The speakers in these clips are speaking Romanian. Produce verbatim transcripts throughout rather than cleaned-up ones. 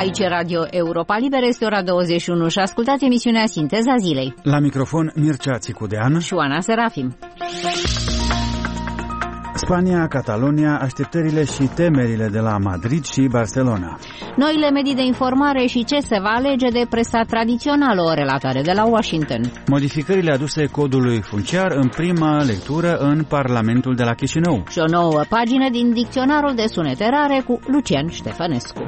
Aici Radio Europa Liberă, este ora douăzeci și unu și ascultați emisiunea Sinteza Zilei. La microfon Mircea Țicudean și Oana Serafim. Spania, Catalonia, așteptările și temerile de la Madrid și Barcelona. Noile medii de informare și ce se va alege de presa tradițională, o relatare de la Washington. Modificările aduse codului funciar în prima lectură în Parlamentul de la Chișinău. Și o nouă pagină din dicționarul de sunete rare cu Lucian Ștefănescu.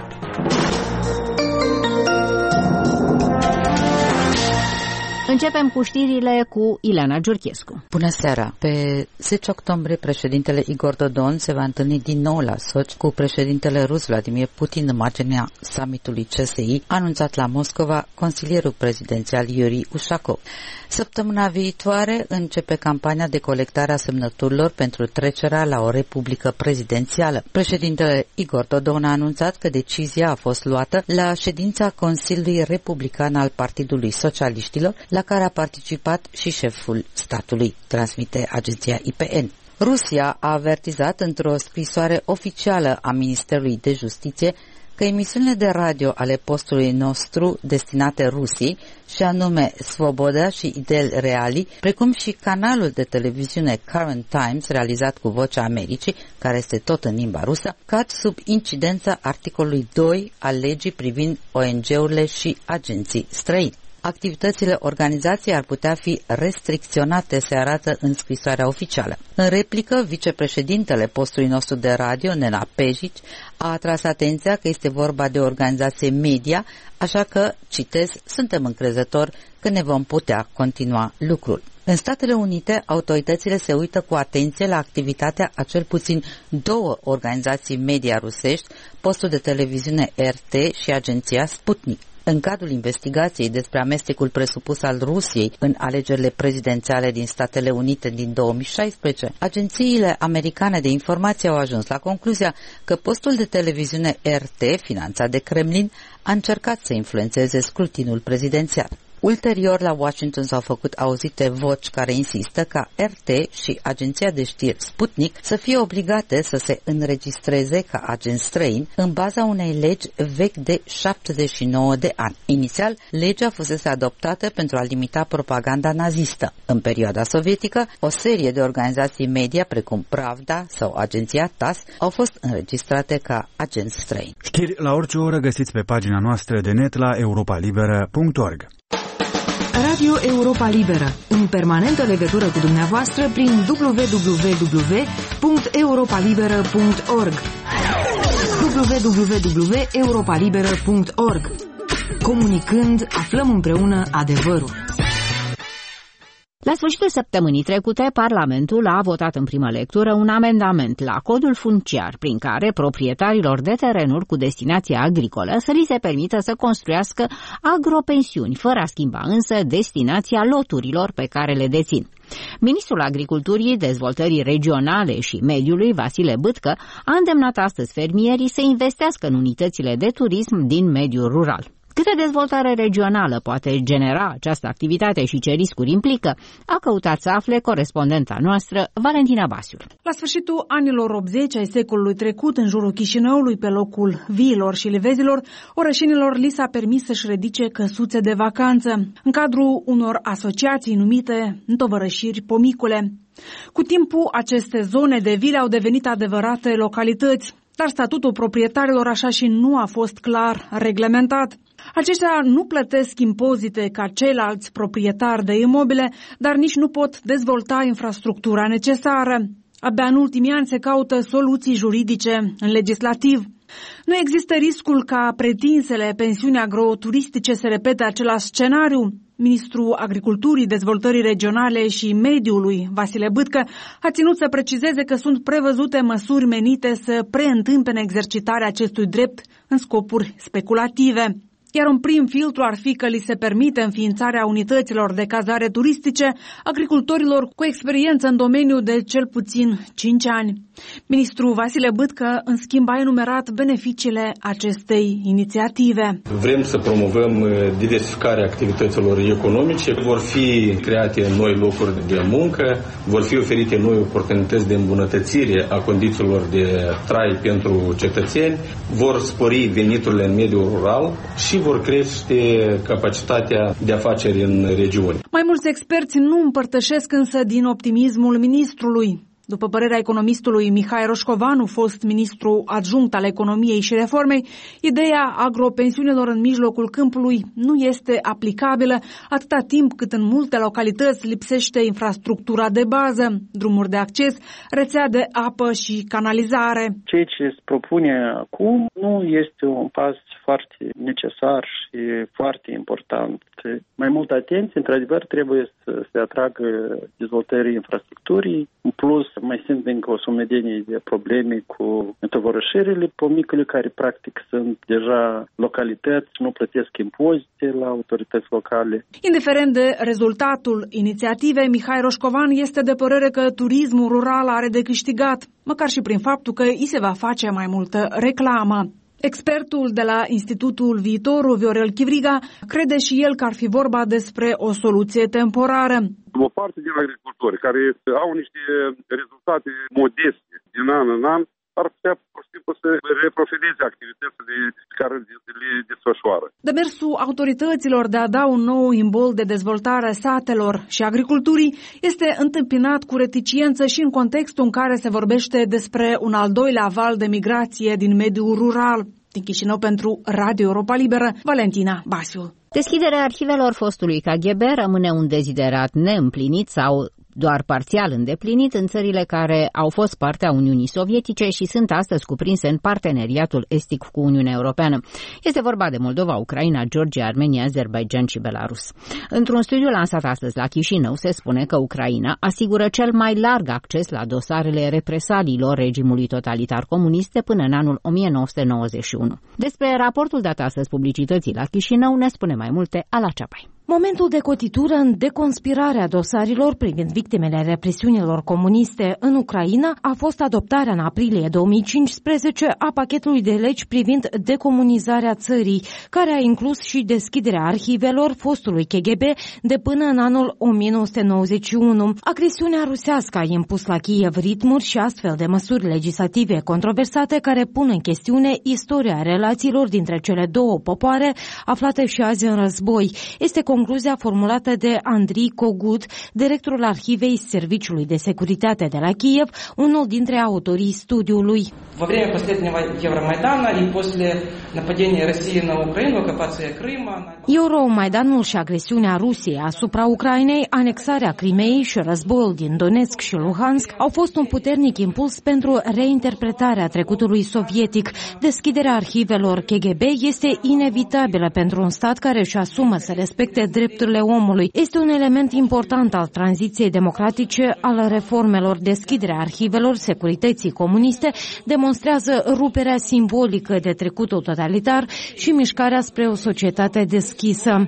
Începem cu știrile cu Ileana Giurchescu. Bună seara! Pe zece octombrie, președintele Igor Dodon se va întâlni din nou la Sochi cu președintele rus Vladimir Putin în marginea summitului C S I, anunțat la Moscova consilierul prezidențial Yuri Ushakov. Săptămâna viitoare începe campania de colectare a semnăturilor pentru trecerea la o republică prezidențială. Președintele Igor Dodon a anunțat că decizia a fost luată la ședința Consiliului Republican al Partidului Socialiștilor, la care a participat și șeful statului, transmite agenția I P N. Rusia a avertizat într-o scrisoare oficială a Ministerului de Justiție că emisiunile de radio ale postului nostru destinate Rusiei, și anume Svoboda și Idel Reali, precum și canalul de televiziune Current Times, realizat cu Vocea Americii, care este tot în limba rusă, cad sub incidența articolului doi al legii privind O N G-urile și agenții străini. Activitățile organizației ar putea fi restricționate, se arată în scrisoarea oficială. În replică, vicepreședintele postului nostru de radio, Nena Pejic, a atras atenția că este vorba de o organizație media, așa că, citez, suntem încrezători că ne vom putea continua lucrul. În Statele Unite, autoritățile se uită cu atenție la activitatea a cel puțin două organizații media rusești, postul de televiziune R T și agenția Sputnik. În cadrul investigației despre amestecul presupus al Rusiei în alegerile prezidențiale din Statele Unite din două mii șaisprezece, agențiile americane de informație au ajuns la concluzia că postul de televiziune R T, finanțat de Kremlin, a încercat să influențeze scrutinul prezidențial. Ulterior, la Washington s-au făcut auzite voci care insistă ca R T și agenția de știri Sputnik să fie obligate să se înregistreze ca agenți străini în baza unei legi vechi de șaptezeci și nouă de ani. Inițial, legea fusese adoptată pentru a limita propaganda nazistă. În perioada sovietică, o serie de organizații media, precum Pravda sau agenția T A S, au fost înregistrate ca agenți străini. Știri la orice oră găsiți pe pagina noastră de net la europa liberă punct org. Radio Europa Liberă, în permanentă legătură cu dumneavoastră prin w w w punct europa liberă punct org. w w w punct europa liberă punct org. Comunicând, aflăm împreună adevărul. La sfârșitul săptămânii trecute, Parlamentul a votat în primă lectură un amendament la codul funciar prin care proprietarilor de terenuri cu destinație agricolă să li se permită să construiască agropensiuni, fără a schimba însă destinația loturilor pe care le dețin. Ministrul Agriculturii, Dezvoltării Regionale și Mediului, Vasile Bâtcă, a îndemnat astăzi fermierii să investească în unitățile de turism din mediul rural. Câtă dezvoltare regională poate genera această activitate și ce riscuri implică, a căutat să afle corespondenta noastră, Valentina Basiul. La sfârșitul anilor optzeci ai secolului trecut, în jurul Chișinăului, pe locul viilor și livezilor, orășenilor li s-a permis să-și ridice căsuțe de vacanță, în cadrul unor asociații numite întovărășiri pomicule. Cu timpul, aceste zone de vile au devenit adevărate localități, dar statutul proprietarilor așa și nu a fost clar reglementat. Aceștia nu plătesc impozite ca ceilalți proprietari de imobile, dar nici nu pot dezvolta infrastructura necesară. Abia în ultimii ani se caută soluții juridice în legislativ. Nu există riscul ca pretinsele pensiuni agroturistice să repete același scenariu. Ministrul Agriculturii, Dezvoltării Regionale și Mediului, Vasile Bâtcă, a ținut să precizeze că sunt prevăzute măsuri menite să preîntâmpene exercitarea acestui drept în scopuri speculative. iar un prim filtru ar fi că li se permite înființarea unităților de cazare turistice agricultorilor cu experiență în domeniu de cel puțin cinci ani. Ministrul Vasile Bâtcă, în schimb, a enumerat beneficiile acestei inițiative. Vrem să promovăm diversificarea activităților economice, vor fi create noi locuri de muncă, vor fi oferite noi oportunități de îmbunătățire a condițiilor de trai pentru cetățeni, vor spori veniturile în mediul rural și vor crește capacitatea de afaceri în regiuni. Mai mulți experți nu împărtășesc însă din optimismul ministrului. După părerea economistului Mihai Roșcovanu, fost ministru adjunct al economiei și reformei, ideea agropensiunilor în mijlocul câmpului nu este aplicabilă atâta timp cât în multe localități lipsește infrastructura de bază, drumuri de acces, rețea de apă și canalizare. Ceea ce se propune acum nu este un pas foarte necesar și foarte important. Mai multă atenție, într-adevăr, trebuie să se atragă dezvoltării infrastructurii. În plus, mai sunt încă o sumedenie de probleme cu întovărășirile pomicule, care practic sunt deja localități, nu plătesc impozite la autorități locale. Indiferent de rezultatul inițiativei, Mihai Roșcovan este de părere că turismul rural are de câștigat, măcar și prin faptul că îi se va face mai multă reclamă. Expertul de la Institutul Viitorul, Viorel Chivriga, crede și el că ar fi vorba despre o soluție temporară. O parte din agricultori care au niște rezultate modeste din an în an ar putea pur și simplu să reprofileze activitățile care le desfășoară. Demersul autorităților de a da un nou imbol de dezvoltare satelor și agriculturii este întâmpinat cu reticiență și în contextul în care se vorbește despre un al doilea val de migrație din mediul rural. Din Chișinău pentru Radio Europa Liberă, Valentina Basiu. Deschiderea arhivelor fostului K G B rămâne un deziderat neîmplinit sau doar parțial îndeplinit în țările care au fost parte a Uniunii Sovietice și sunt astăzi cuprinse în parteneriatul estic cu Uniunea Europeană. Este vorba de Moldova, Ucraina, Georgia, Armenia, Azerbaidjan și Belarus. Într-un studiu lansat astăzi la Chișinău se spune că Ucraina asigură cel mai larg acces la dosarele represaliilor regimului totalitar comunist de până în anul o mie nouă sute nouăzeci și unu. Despre raportul dat astăzi publicității la Chișinău ne spune mai multe Ala Ceapai. Momentul de cotitură în deconspirarea dosarelor privind victimele represiunilor comuniste în Ucraina a fost adoptarea în aprilie două mii cincisprezece a pachetului de legi privind decomunizarea țării, care a inclus și deschiderea arhivelor fostului K G B de până în anul o mie nouă sute nouăzeci și unu. Agresiunea rusească a impus la Kiev ritmuri și astfel de măsuri legislative controversate care pun în chestiune istoria relațiilor dintre cele două popoare aflate și azi în război. Este concluzia formulată de Andrei Kogut, directorul Arhivei Serviciului de Securitate de la Kiev, unul dintre autorii studiului. Во время последнего Евромайдана и после нападения России на Украину, оккупация Крыма. Euromaidanul și agresiunea Rusiei asupra Ucrainei, anexarea Crimeei și războiul din Donetsk și Luhansk au fost un puternic impuls pentru reinterpretarea trecutului sovietic. Deschiderea arhivelor K G B este inevitabilă pentru un stat care își asumă să respecte drepturile omului. Este un element important al tranziției democratice, al reformelor. Deschiderea arhivelor securității comuniste demonstrează ruperea simbolică de trecutul totalitar și mișcarea spre o societate deschisă.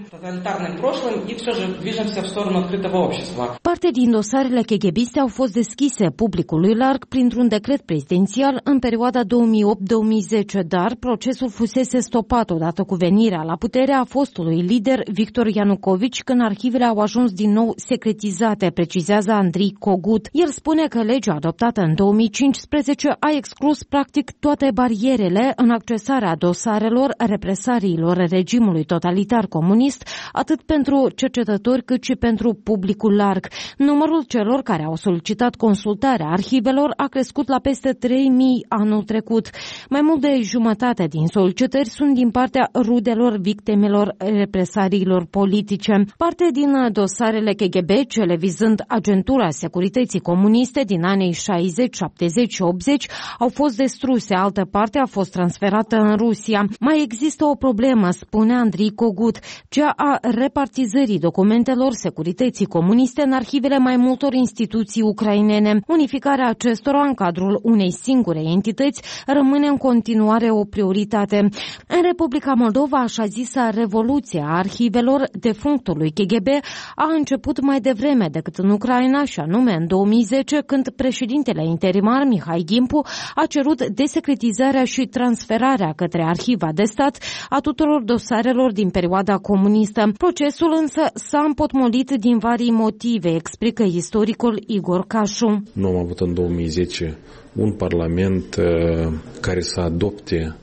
Parte din dosarele kghebiste au fost deschise publicului larg printr-un decret prezidențial în perioada două mii opt două mii zece, dar procesul fusese stopat odată cu venirea la putere a fostului lider Victor Ianucovici, când arhivele au ajuns din nou secretizate, precizează Andrei Kogut. El spune că legea adoptată în două mii cincisprezece a exclus practic toate barierele în accesarea dosarelor represariilor regimului totalitar comunist, atât pentru cercetători cât și pentru publicul larg. Numărul celor care au solicitat consultarea arhivelor a crescut la peste trei mii anul trecut. Mai mult de jumătate din solicitări sunt din partea rudelor victimelor represariilor politice. politice. Parte din dosarele K G B, cele vizând agentura securității comuniste din anii șaizeci, șaptezeci și optzeci, au fost destruse, altă parte a fost transferată în Rusia. Mai există o problemă, spune Andrei Kogut, cea a repartizării documentelor securității comuniste în arhivele mai multor instituții ucrainene. Unificarea acestora în cadrul unei singure entități rămâne în continuare o prioritate. În Republica Moldova, așa zisa revoluție a arhivelor defunctului K G B a început mai devreme decât în Ucraina, și anume în două mii zece, când președintele interimar Mihai Gimpu a cerut desecretizarea și transferarea către Arhiva de Stat a tuturor dosarelor din perioada comunistă. Procesul însă s-a împotmolit din vari motive, explică istoricul Igor Cașu. Nu am avut în două mii zece un parlament uh, care să adopte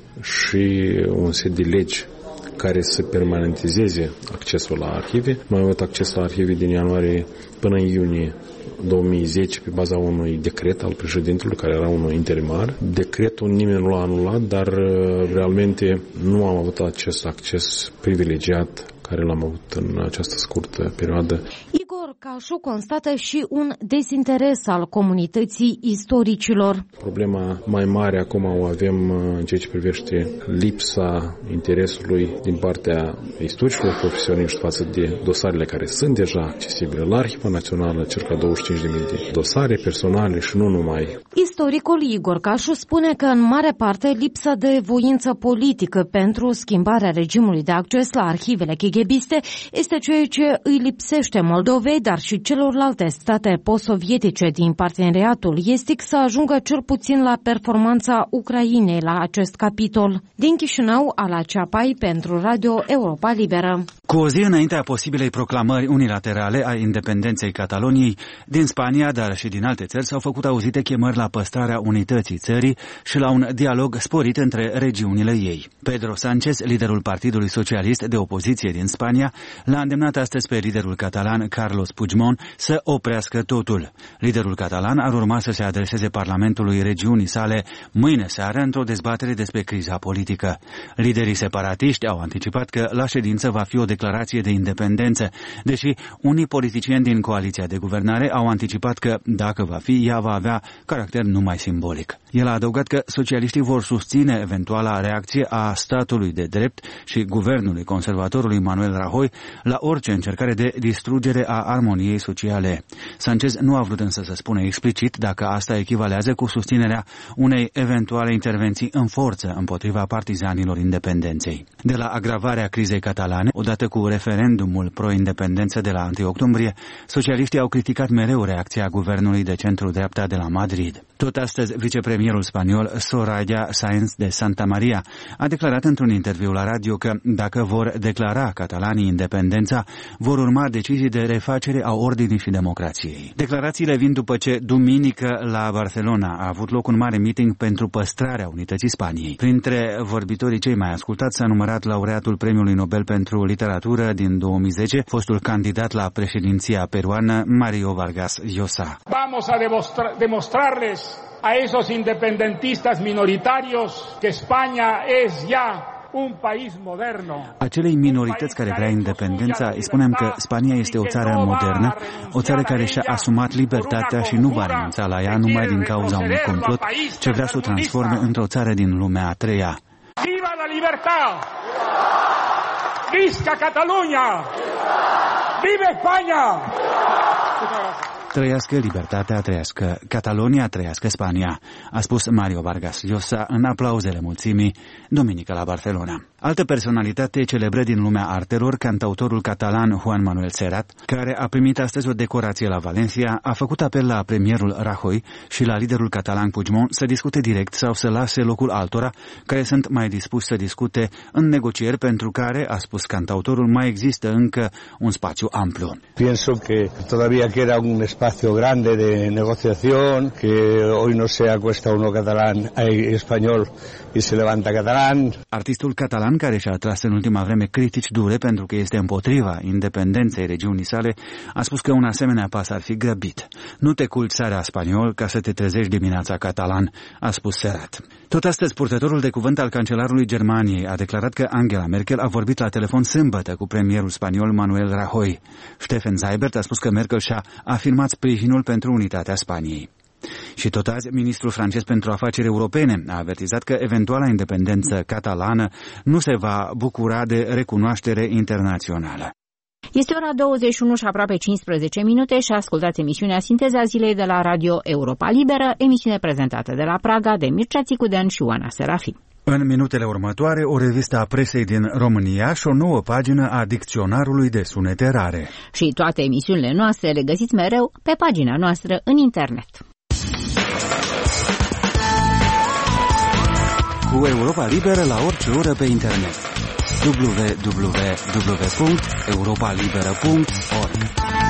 și un set de legi care să permanentizeze accesul la arhive. Noi am avut acces la arhive din ianuarie până în iunie două mii zece pe baza unui decret al președintelui, care era unul interimar. Decretul nimeni nu l-a anulat, dar realmente nu am avut acest acces privilegiat care l-am avut în această scurtă perioadă. Igor Cașu constată și un dezinteres al comunității istoricilor. Problema mai mare acum o avem în ceea ce privește lipsa interesului din partea istoricilor profesioniști față de dosarele care sunt deja accesibile la Arhiva Națională, circa douăzeci și cinci de mii de dosare personale și nu numai. Istoricul Igor Cașu spune că în mare parte lipsa de voință politică pentru schimbarea regimului de acces la arhivele kghebiste este ceea ce îi lipsește Moldovei, dar și celorlalte state post-sovietice din parteneriatul estic să ajungă cel puțin la performanța Ucrainei la acest capitol. Din Chișinău, Ala Ceapai pentru Radio Europa Liberă. Cu o zi înaintea posibilei proclamări unilaterale a independenței Cataloniei, din Spania, dar și din alte țări, s-au făcut auzite chemări la păstrarea unității țării și la un dialog sporit între regiunile ei. Pedro Sánchez, liderul Partidului Socialist de opoziție din Spania, l-a îndemnat astăzi pe liderul catalan Carlos Puigdemont să oprească totul. Liderul catalan ar urma să se adreseze Parlamentului regiunii sale mâine seară într-o dezbatere despre criza politică. Liderii separatiști au anticipat că la ședință va fi o declarație de independență, deși unii politicieni din coaliția de guvernare au anticipat că, dacă va fi, ea va avea caracter numai simbolic. El a adăugat că socialiștii vor susține eventuala reacție a statului de drept și guvernului conservatorului Manuel Rajoy la orice încercare de distrugere a armoniei sociale. Sánchez nu a vrut însă să spună explicit dacă asta echivalează cu susținerea unei eventuale intervenții în forță împotriva partizanilor independenței. De la agravarea crizei catalane, odată cu referendumul pro-independență de la întâi octombrie, socialiștii au criticat mereu reacția guvernului de centru-dreapta de la Madrid. Tot astăzi, vicepremierul spaniol Soraya Sáenz de Santamaría a declarat într-un interviu la radio că dacă vor declara catalanii independența, vor urma decizii de refacere a ordinii și democrației. Declarațiile vin după ce duminică la Barcelona a avut loc un mare meeting pentru păstrarea unității Spaniei. Printre vorbitorii cei mai ascultați s-a numărat laureatul Premiului Nobel pentru Literatură din două mii zece, fostul candidat la președinția peruană Mario Vargas Llosa. Vamos a demostra- demostrarles a esos independentistas minoritarios que España es ya un país moderno. Acelei minorități care vrea independența îi spunem că Spania este o țară modernă, o țară care și-a asumat libertatea și nu va renunța la ea numai din cauza unui complot ce vrea să o transforme într-o țară din lumea a treia. Viva la libertad! Visca Catalunya! Viva España! Trăiască libertatea, trăiască Catalonia, trăiască Spania, a spus Mario Vargas Llosa în aplauzele mulțimii duminică la Barcelona. Altă personalitate celebră din lumea artelor, cantautorul catalan Juan Manuel Serrat, care a primit astăzi o decorație la Valencia, a făcut apel la premierul Rajoy și la liderul catalan Puigdemont să discute direct sau să lase locul altora care sunt mai dispuși să discute în negocieri pentru care, a spus cantautorul, mai există încă un spațiu amplu. Pienso que todavía queda un espacio grande de negociación, que hoy no se acuesta uno catalán, hay español y se levanta catalán. Artistul catalan catalan, care și-a atras în ultima vreme critici dure pentru că este împotriva independenței regiunii sale, a spus că un asemenea pas ar fi grăbit. Nu te culci seara spaniol ca să te trezești dimineața catalan, a spus Serrat. Tot astăzi, purtătorul de cuvânt al cancelarului Germaniei a declarat că Angela Merkel a vorbit la telefon sâmbătă cu premierul spaniol Manuel Rajoy. Stefan Seibert a spus că Merkel și-a afirmat sprijinul pentru unitatea Spaniei. Și tot azi, ministrul francez pentru afaceri europene a avertizat că eventuala independență catalană nu se va bucura de recunoaștere internațională. Este ora douăzeci și unu și aproape cincisprezece minute și ascultați emisiunea Sinteza Zilei de la Radio Europa Liberă, emisiune prezentată de la Praga de Mircea Țicudean și Oana Serafim. În minutele următoare, o revistă a presei din România și o nouă pagină a dicționarului de sunete rare. Și toate emisiunile noastre le găsiți mereu pe pagina noastră în internet. Cu Europa Liberă la orice oră pe internet. w w w punct europa liberă punct org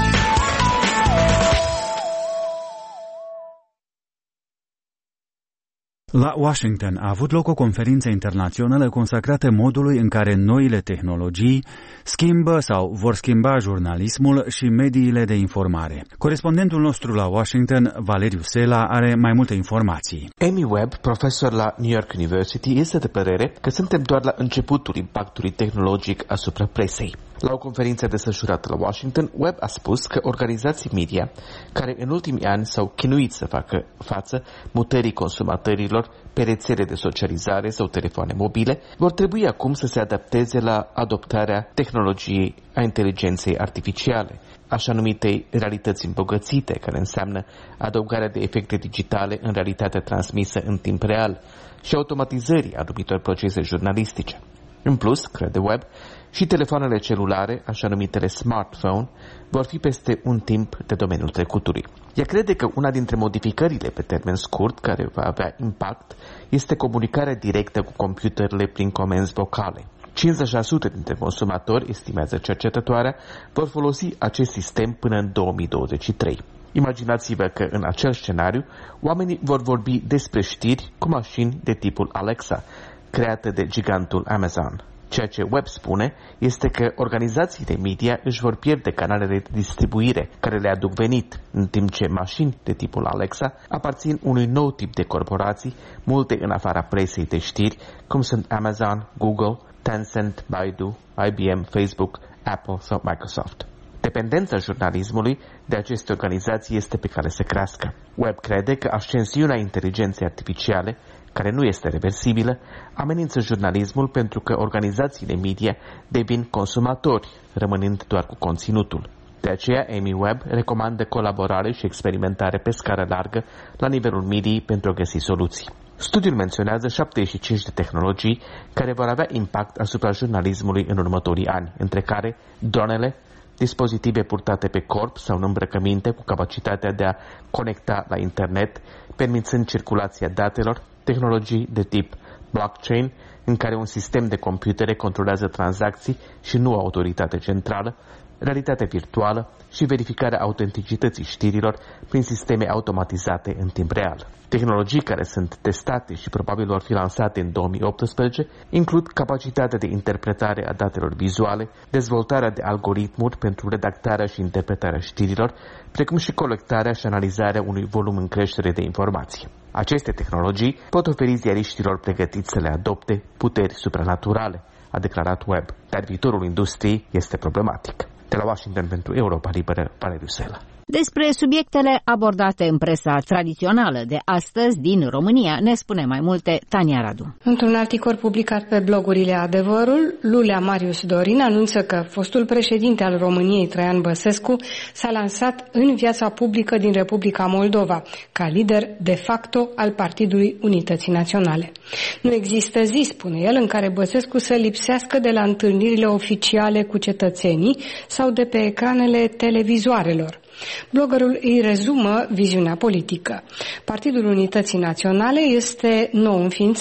La Washington a avut loc o conferință internațională consacrată modului în care noile tehnologii schimbă sau vor schimba jurnalismul și mediile de informare. Corespondentul nostru la Washington, Valeriu Sela, are mai multe informații. Amy Webb, profesor la New York University, este de părere că suntem doar la începutul impactului tehnologic asupra presei. La o conferință desfășurată la Washington, Webb a spus că organizații media, care în ultimii ani s-au chinuit să facă față mutării consumatorilor pe rețele de socializare sau telefoane mobile, vor trebui acum să se adapteze la adoptarea tehnologiei a inteligenței artificiale, așa numitei realități îmbogățite, care înseamnă adăugarea de efecte digitale în realitatea transmisă în timp real și automatizării anumitor procese jurnalistice. În plus, crede Webb, și telefoanele celulare, așa numitele smartphone, vor fi peste un timp de domeniul trecutului. Ea crede că una dintre modificările pe termen scurt care va avea impact este comunicarea directă cu computerele prin comenzi vocale. cincizeci la sută dintre consumatori, estimează cercetătoarea, vor folosi acest sistem până în două mii douăzeci și trei. Imaginați-vă că în acel scenariu oamenii vor vorbi despre știri cu mașini de tipul Alexa, create de gigantul Amazon. Ceea ce Webb spune este că organizațiile media își vor pierde canalele de distribuire care le aduc venit, în timp ce mașini de tipul Alexa aparțin unui nou tip de corporații, multe în afara presei de știri, cum sunt Amazon, Google, Tencent, Baidu, I B M, Facebook, Apple sau Microsoft. Dependența jurnalismului de aceste organizații este pe care să crească. Webb crede că ascensiunea inteligenței artificiale, care nu este reversibilă, amenință jurnalismul pentru că organizațiile media devin consumatori, rămânând doar cu conținutul. De aceea, Amy Webb recomandă colaborare și experimentare pe scară largă la nivelul mediei pentru a găsi soluții. Studiul menționează șaptezeci și cinci de tehnologii care vor avea impact asupra jurnalismului în următorii ani, între care dronele, dispozitive purtate pe corp sau în îmbrăcăminte cu capacitatea de a conecta la internet, permițând circulația datelor, tehnologii de tip blockchain, în care un sistem de computere controlează tranzacții și nu o autoritate centrală, realitate virtuală și verificarea autenticității știrilor prin sisteme automatizate în timp real. Tehnologii care sunt testate și probabil vor fi lansate în două mii optsprezece includ capacitatea de interpretare a datelor vizuale, dezvoltarea de algoritmuri pentru redactarea și interpretarea știrilor, precum și colectarea și analizarea unui volum în creștere de informații. Aceste tehnologii pot oferi ziariștilor pregătiți să le adopte puteri supranaturale, a declarat Webb, dar viitorul industriei este problematic. De la Washington pentru Europa Liberă, Valeriu Sela. Despre subiectele abordate în presa tradițională de astăzi din România ne spune mai multe Tania Radu. Într-un articol publicat pe blogurile Adevărul, Lulea Marius Dorin anunță că fostul președinte al României, Traian Băsescu, s-a lansat în viața publică din Republica Moldova, ca lider de facto al Partidului Unității Naționale. Nu există zi, spune el, în care Băsescu să lipsească de la întâlnirile oficiale cu cetățenii sau de pe ecranele televizoarelor. Bloggerul îi rezumă viziunea politică. Partidul Unității Naționale este nou înființat.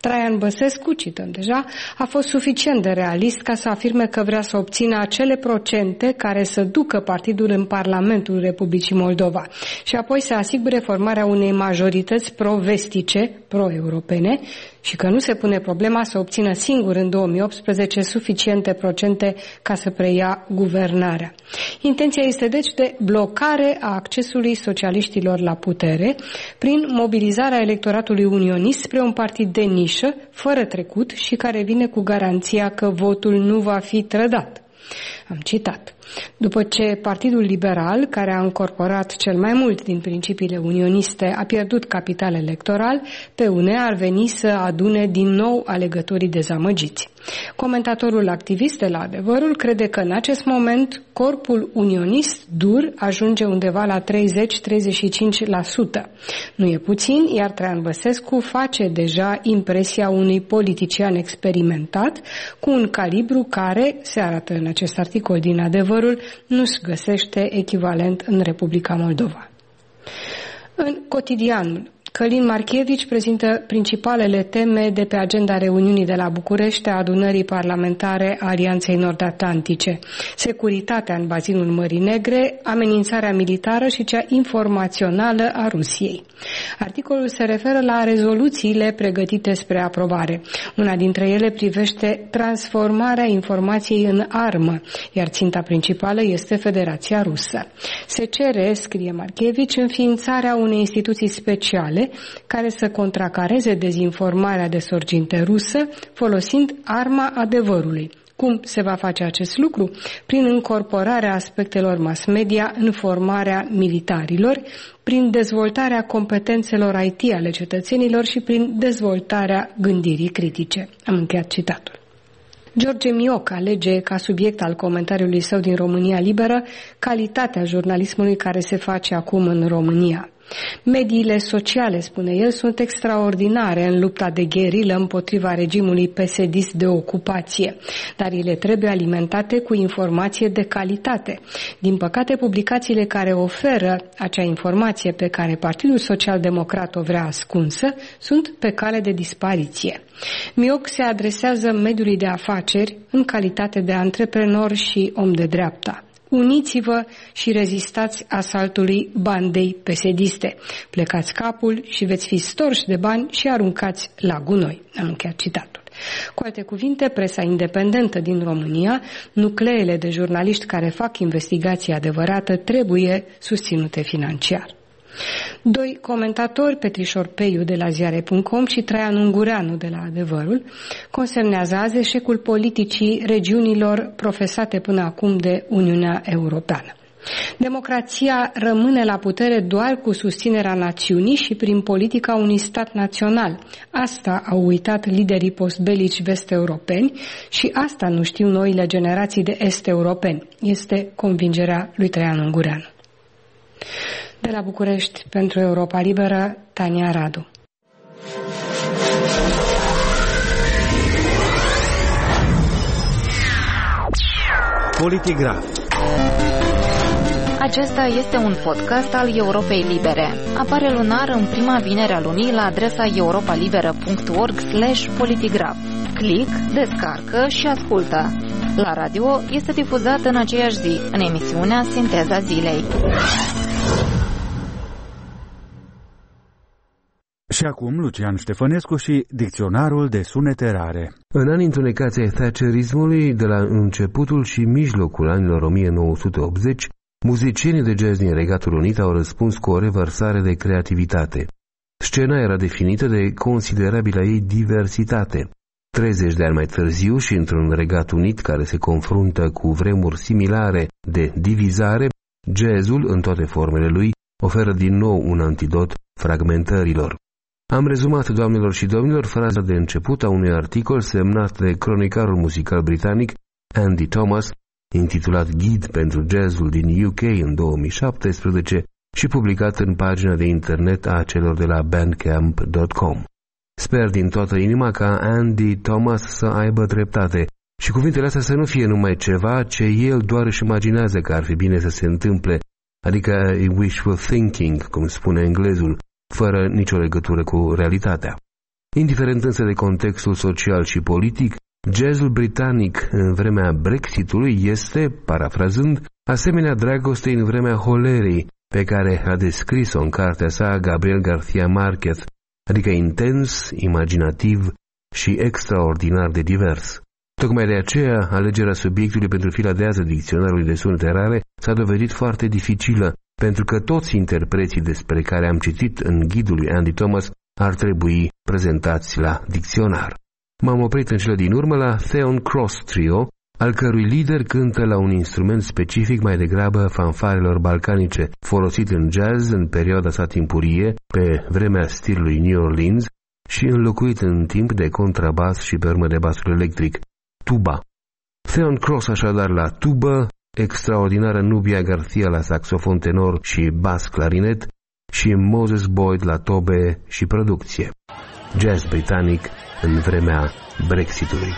Traian Băsescu, cităm deja, a fost suficient de realist ca să afirme că vrea să obțină acele procente care să ducă partidul în Parlamentul Republicii Moldova și apoi să asigure formarea unei majorități pro-vestice, pro-europene, și că nu se pune problema să obțină singur în două mii optsprezece suficiente procente ca să preia guvernarea. Intenția este deci de blocare a accesului socialiștilor la putere prin mobilizarea electoratului unionist spre un partid de nișă, fără trecut și care vine cu garanția că votul nu va fi trădat. Am citat. După ce Partidul Liberal, care a încorporat cel mai mult din principiile unioniste, a pierdut capital electoral, P U N ar veni să adune din nou alegătorii dezamăgiți. Comentatorul activist de la Adevărul crede că în acest moment corpul unionist dur ajunge undeva la treizeci - treizeci și cinci la sută. Nu e puțin, iar Traian Băsescu face deja impresia unui politician experimentat cu un calibru care, se arată în acest articol din Adevărul, nu-și găsește echivalent în Republica Moldova. În Cotidianul, Călin Marchevici prezintă principalele teme de pe agenda reuniunii de la București a adunării parlamentare a Alianței Nord-Atlantice: securitatea în bazinul Mării Negre, amenințarea militară și cea informațională a Rusiei. Articolul se referă la rezoluțiile pregătite spre aprobare. Una dintre ele privește transformarea informației în armă, iar ținta principală este Federația Rusă. Se cere, scrie Marchevici, înființarea unei instituții speciale care să contracareze dezinformarea de sorginte rusă folosind arma adevărului. Cum se va face acest lucru? Prin incorporarea aspectelor mass media în formarea militarilor, prin dezvoltarea competențelor I T ale cetățenilor și prin dezvoltarea gândirii critice. Am încheiat citatul. George Mioc alege ca subiect al comentariului său din România Liberă calitatea jurnalismului care se face acum în România. Mediile sociale, spune el, sunt extraordinare în lupta de gherilă împotriva regimului pesedist de ocupație, dar ele trebuie alimentate cu informație de calitate. Din păcate, publicațiile care oferă acea informație pe care Partidul Social Democrat o vrea ascunsă sunt pe cale de dispariție. Mioc se adresează mediului de afaceri în calitate de antreprenor și om de dreapta. Uniți-vă și rezistați asaltului bandei pesediste. Plecați capul și veți fi storși de bani și aruncați la gunoi. Am încheiat citatul. Cu alte cuvinte, presa independentă din România, nucleele de jurnaliști care fac investigații adevărată, trebuie susținute financiar. Doi comentatori, Petrișor Peiu de la ziare punct com și Traian Ungureanu de la Adevărul, consemnează azi eșecul politicii regiunilor profesate până acum de Uniunea Europeană. Democrația rămâne la putere doar cu susținerea națiunii și prin politica unui stat național. Asta au uitat liderii postbelici vest-europeni și asta nu știu noile generații de est-europeni. Este convingerea lui Traian Ungureanu. De la București, pentru Europa Liberă, Tania Radu. Politigraf. Acesta este un podcast al Europei Libere. Apare lunar în prima vinere a lunii la adresa europalibera punct org slash politigraf. Click, descarcă și ascultă. La radio este difuzat în aceeași zi, în emisiunea Sinteza Zilei. Și acum Lucian Ștefănescu și Dicționarul de sunete rare. În anii întunecați ai thatcherismului, de la începutul și mijlocul anilor o mie nouă sute optzeci, muzicienii de jazz din Regatul Unit au răspuns cu o revărsare de creativitate. Scena era definită de considerabila ei diversitate. treizeci de ani mai târziu și într-un Regat Unit care se confruntă cu vremuri similare de divizare, jazzul, în toate formele lui, oferă din nou un antidot fragmentărilor. Am rezumat, doamnelor și domnilor, fraza de început a unui articol semnat de cronicarul muzical britanic Andy Thomas, intitulat Ghid pentru jazzul din U K în două mii șaptesprezece și publicat în pagina de internet a celor de la bandcamp punct com. Sper din toată inima ca Andy Thomas să aibă dreptate și cuvintele astea să nu fie numai ceva ce el doar își imaginează că ar fi bine să se întâmple, adică wishful thinking, cum spune englezul, fără nicio legătură cu realitatea. Indiferent însă de contextul social și politic, jazzul britanic în vremea Brexitului este, parafrazând, asemenea dragostei în vremea holerei, pe care a descris-o în cartea sa Gabriel García Márquez, adică intens, imaginativ și extraordinar de divers. Tocmai de aceea, alegerea subiectului pentru fila de azi a dicționarului de sunete rare s-a dovedit foarte dificilă, pentru că toți interpreții despre care am citit în ghidul lui Andy Thomas ar trebui prezentați la dicționar. M-am oprit în cele din urmă la Theon Cross Trio, al cărui lider cântă la un instrument specific mai degrabă fanfarelor balcanice, folosit în jazz în perioada sa timpurie, pe vremea stilului New Orleans, și înlocuit în timp de contrabas și pe urmă de basul electric, tuba. Theon Cross așadar la tubă, extraordinară Nubia Garcia la saxofon tenor și bas clarinet și Moses Boyd la tobe și producție. Jazz britanic în vremea Brexitului.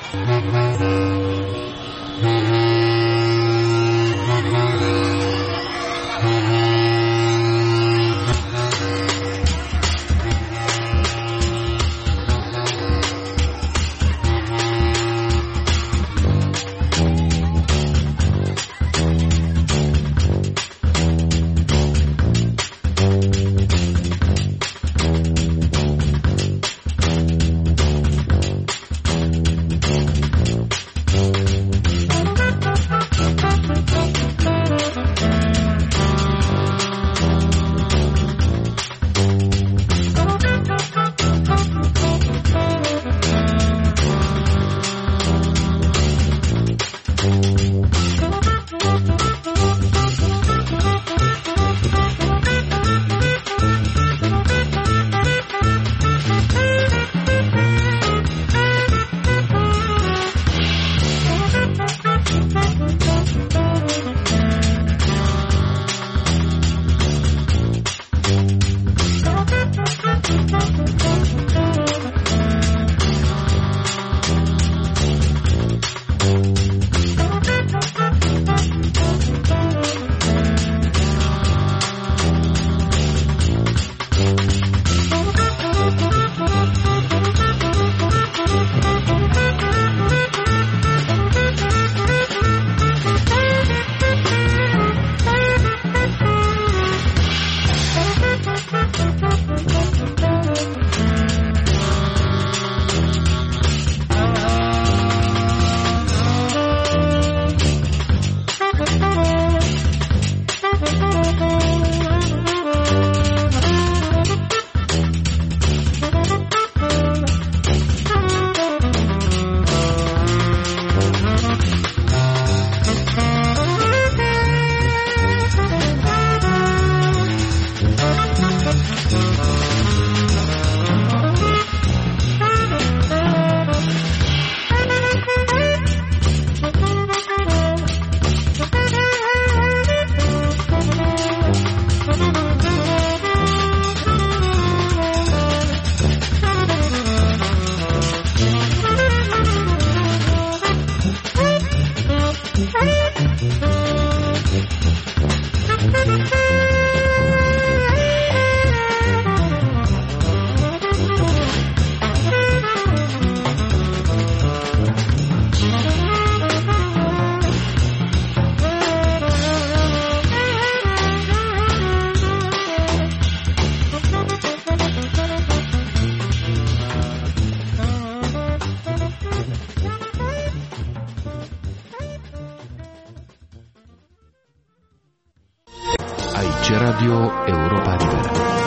Radio Europa Liberă.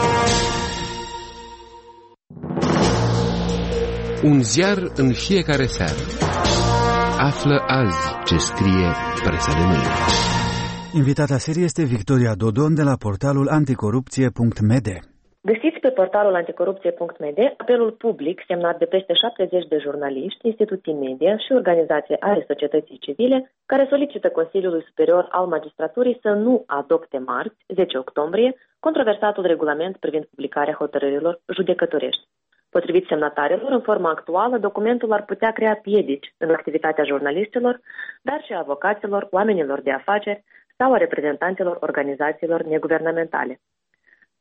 Un ziar în fiecare seară. Află azi ce scrie presa de mâine. Invitata serie este Victoria Dodon de la portalul anticorupție punct m d. Găsiți pe portalul anticorupție punct m d apelul public semnat de peste șaptezeci de jurnaliști, instituții media și organizații ale societății civile care solicită Consiliului Superior al Magistraturii să nu adopte marți, zece octombrie, controversatul regulament privind publicarea hotărârilor judecătorești. Potrivit semnatarilor, în forma actuală, documentul ar putea crea piedici în activitatea jurnaliștilor, dar și a avocaților, oamenilor de afaceri sau a reprezentanților organizațiilor neguvernamentale.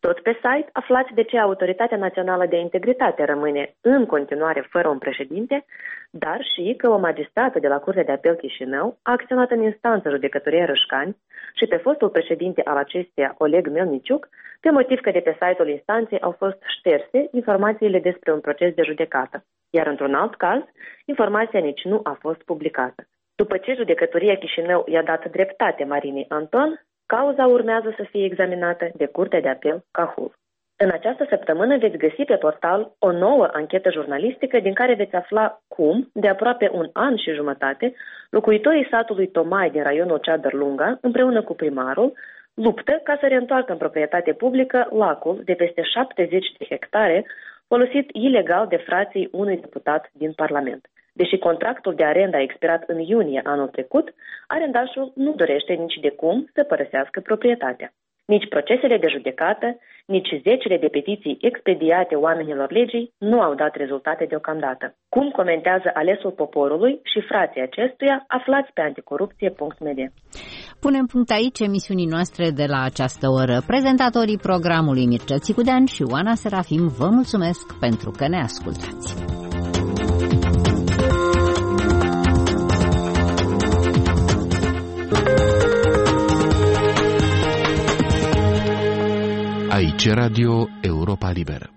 Tot pe site aflați de ce Autoritatea Națională de Integritate rămâne în continuare fără un președinte, dar și că o magistrată de la Curtea de Apel Chișinău a acționat în instanță judecătorie Râșcani și pe fostul președinte al acesteia, Oleg Melniciuc, pe motiv că de pe site-ul instanței au fost șterse informațiile despre un proces de judecată, iar într-un alt caz, informația nici nu a fost publicată. După ce judecătoria Chișinău i-a dat dreptate Marinei Anton, cauza urmează să fie examinată de Curtea de Apel Cahul. În această săptămână veți găsi pe portal o nouă anchetă jurnalistică din care veți afla cum, de aproape un an și jumătate, locuitorii satului Tomai din raionul Ceadăr-Lunga, împreună cu primarul, luptă ca să reîntoarcă în proprietate publică lacul de peste șaptezeci de hectare folosit ilegal de frații unui deputat din Parlament. Deși contractul de arendă a expirat în iunie anul trecut, arendașul nu dorește nici de cum să părăsească proprietatea. Nici procesele de judecată, nici zecile de petiții expediate oamenilor legii nu au dat rezultate deocamdată. Cum comentează alesul poporului și frații acestuia, aflați pe anticorupție punct m d. Punem punct aici emisiunii noastre de la această oră. Prezentatorii programului Mircea Țicudean și Oana Serafim vă mulțumesc pentru că ne ascultați. Aici Radio Europa Liberă.